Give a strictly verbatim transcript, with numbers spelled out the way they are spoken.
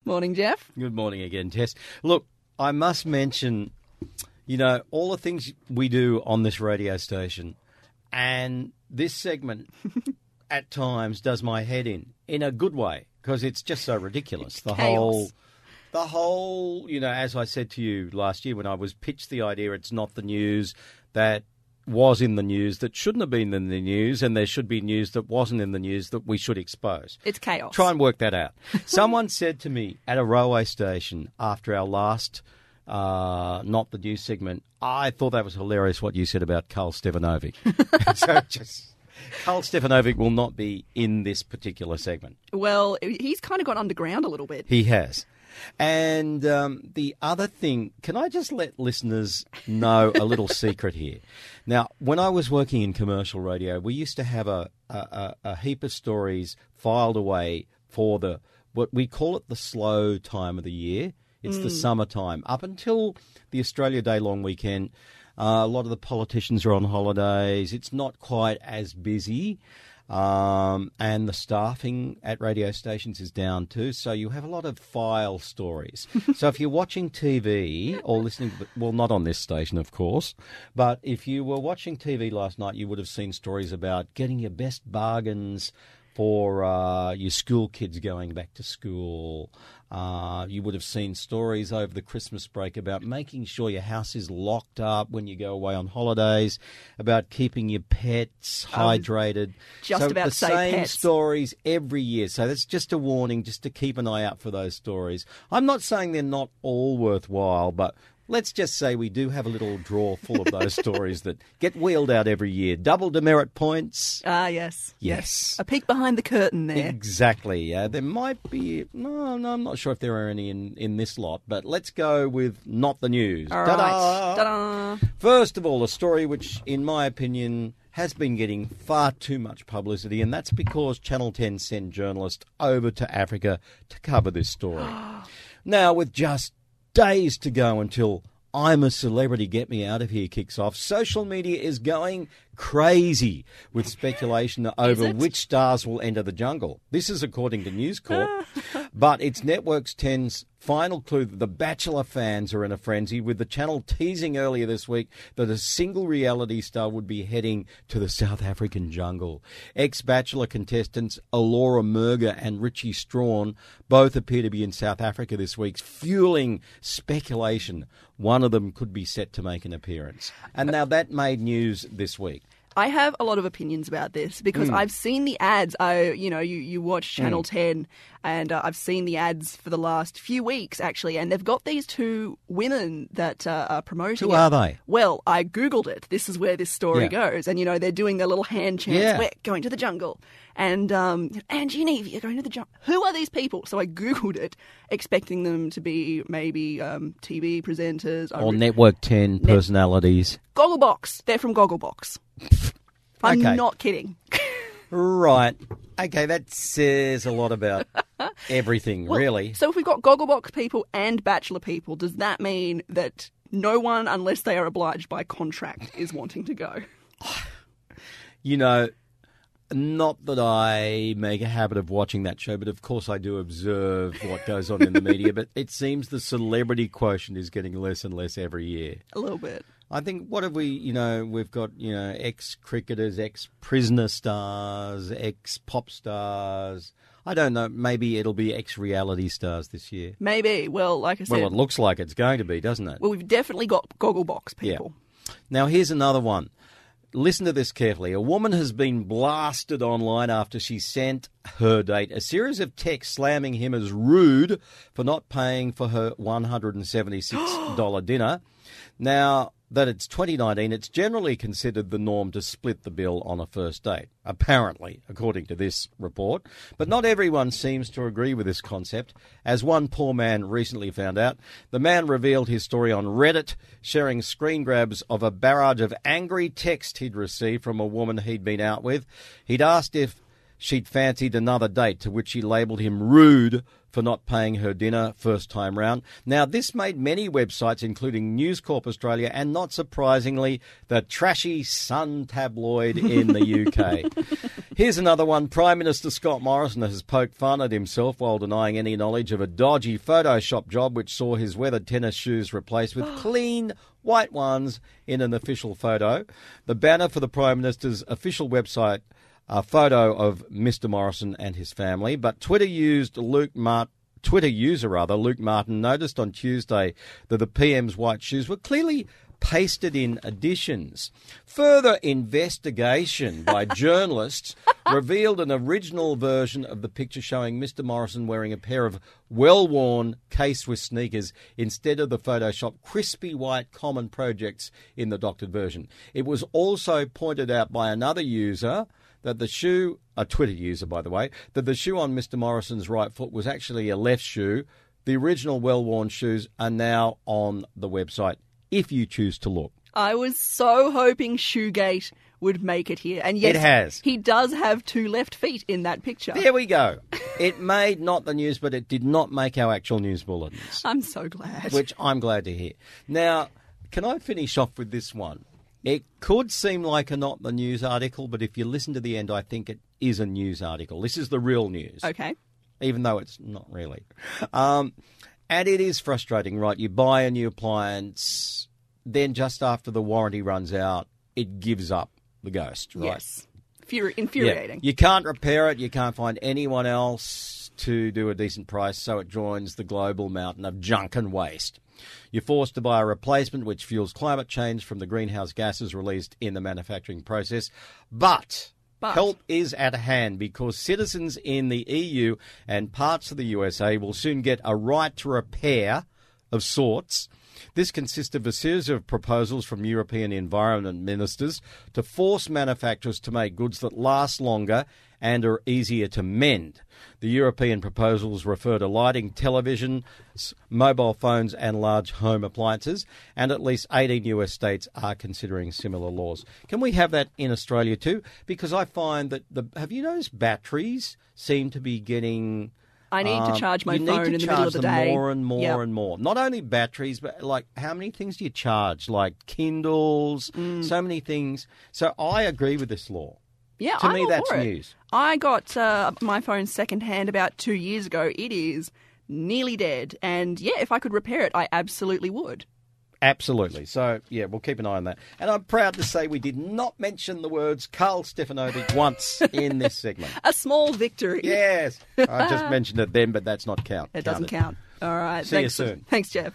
Morning, Jeff. Good morning again, Tess. Look, I must mention, you know, all the things we do on this radio station, and this segment at times does my head in, in a good way, because it's just so ridiculous. It's the chaos. whole, the whole, you know, as I said to you last year when I was pitched the idea, it's not the news that was in the news that shouldn't have been in the news, and there should be news that wasn't in the news that we should expose. It's chaos. Try and work that out. Someone said to me at a railway station after our last uh, Not the News segment, I thought that was hilarious what you said about Karl Stefanovic. so just, Karl Stefanovic will not be in this particular segment. Well, he's kind of gone underground a little bit. He has. And um, the other thing, can I just let listeners know a little secret here? Now, when I was working in commercial radio, we used to have a, a, a heap of stories filed away for the, what we call it the slow time of the year. It's mm. the summertime. Up until the Australia Day long weekend, uh, a lot of the politicians are on holidays. It's not quite as busy. Um, and the staffing at radio stations is down too, so you have a lot of file stories. So if you're watching T V or listening, to, well, not on this station, of course, but if you were watching T V last night, you would have seen stories about getting your best bargains for uh, your school kids going back to school. Uh, you would have seen stories over the Christmas break about making sure your house is locked up when you go away on holidays, about keeping your pets hydrated. Just so about the to say same pets. stories every year. So that's just a warning, just to keep an eye out for those stories. I'm not saying they're not all worthwhile, but let's just say we do have a little drawer full of those stories that get wheeled out every year. Double demerit points. Ah, yes. Yes. A peek behind the curtain there. Exactly. Uh, there might be... No, no, I'm not sure if there are any in, in this lot, but let's go with Not the News. All Ta-da! right. Ta-da! First of all, a story which, in my opinion, has been getting far too much publicity, and that's because Channel ten sent journalists over to Africa to cover this story. Now, with just days to go until I'm a Celebrity, Get Me Out of Here kicks off, social media is going crazy with speculation over which stars will enter the jungle. This is according to News Corp, but it's Networks ten's final clue that the Bachelor fans are in a frenzy, with the channel teasing earlier this week that a single reality star would be heading to the South African jungle. Ex-Bachelor contestants Alora Murga and Richie Strawn both appear to be in South Africa this week, fueling speculation one of them could be set to make an appearance. And now that made news this week. I have a lot of opinions about this because Mm. I've seen the ads. I, you know, you, you watch Channel Mm. ten, and uh, I've seen the ads for the last few weeks, actually, and they've got these two women that uh, are promoting Who it. are they? Well, I Googled it. This is where this story Yeah. goes. And, you know, they're doing their little hand chants. Yeah. We're going to the jungle. And um, Angie and Evie are going to the jungle. Who are these people? So I Googled it, expecting them to be maybe um, T V presenters. I Or re- Network ten personalities. Gogglebox. They're from Gogglebox. I'm Okay. not kidding. Right. Okay, that says a lot about everything, Well, really. So if we've got Gogglebox people and Bachelor people, does that mean that no one, unless they are obliged by contract, is wanting to go? You know, not that I make a habit of watching that show, but of course I do observe what goes on in the media, but it seems the celebrity quotient is getting less and less every year. A little bit. I think, what have we, you know, we've got, you know, ex-cricketers, ex-prisoner stars, ex-pop stars. I don't know, maybe it'll be ex-reality stars this year. Maybe. Well, like I said, Well, it looks like it's going to be, doesn't it? well, we've definitely got Gogglebox people. Now, here's another one. Listen to this carefully. A woman has been blasted online after she sent her date a series of texts slamming him as rude for not paying for her one hundred seventy-six dollars dinner. Now that it's twenty nineteen, it's generally considered the norm to split the bill on a first date, apparently, according to this report. But not everyone seems to agree with this concept. As one poor man recently found out, the man revealed his story on Reddit, sharing screen grabs of a barrage of angry text he'd received from a woman he'd been out with. He'd asked if she'd fancied another date, to which she labelled him rude for not paying her dinner first time round. Now, this made many websites, including News Corp Australia and, not surprisingly, the trashy Sun tabloid in the U K. Here's another one. Prime Minister Scott Morrison has poked fun at himself while denying any knowledge of a dodgy Photoshop job which saw his weathered tennis shoes replaced with clean white ones in an official photo. The banner for the Prime Minister's official website, a photo of Mister Morrison and his family, but Twitter used Luke Martin. Twitter user, rather, Luke Martin, noticed on Tuesday that the P M's white shoes were clearly pasted in additions. Further investigation by journalists revealed an original version of the picture showing Mister Morrison wearing a pair of well-worn K-Swiss sneakers instead of the Photoshop crispy white common projects in the doctored version. It was also pointed out by another user that the shoe, a Twitter user by the way, that the shoe on Mister Morrison's right foot was actually a left shoe. The original well-worn shoes are now on the website if you choose to look. I was so hoping Shoegate would make it here. And yes, it has. He does have two left feet in that picture. There we go. It made not the news, but it did not make our actual news bulletins. I'm so glad. Which I'm glad to hear. Now, can I finish off with this one? It could seem like a not the news article, but if you listen to the end, I think it is a news article. This is the real news. Okay. Even though it's not really. Um, and it is frustrating, right? You buy a new appliance, then just after the warranty runs out, it gives up the ghost, right? Yes. Furi- infuriating. Yeah. You can't repair it. You can't find anyone else to do a decent price, so it joins the global mountain of junk and waste. You're forced to buy a replacement which fuels climate change from the greenhouse gases released in the manufacturing process. But, but help is at hand because citizens in the E U and parts of the U S A will soon get a right to repair of sorts. This consists of a series of proposals from European environment ministers to force manufacturers to make goods that last longer and are easier to mend. The European proposals refer to lighting, television, mobile phones and large home appliances, and at least eighteen U S states are considering similar laws. Can we have that in Australia too? Because I find that, the have you noticed batteries seem to be getting... I need um, to charge my phone phone in the middle of the day. more and more yep. and more. Not only batteries, but like how many things do you charge? Like Kindles, mm. so many things. So I agree with this law. Yeah, to I'm me all that's for it. news. I got uh, my phone secondhand about two years ago. It is nearly dead, and yeah, if I could repair it, I absolutely would. Absolutely. So, yeah, we'll keep an eye on that. And I'm proud to say we did not mention the words Carl Stefanovic once in this segment. A small victory. Yes. I just mentioned it then, but that's not count. It doesn't count. All right. See Thanks. you soon. Thanks, Jeff.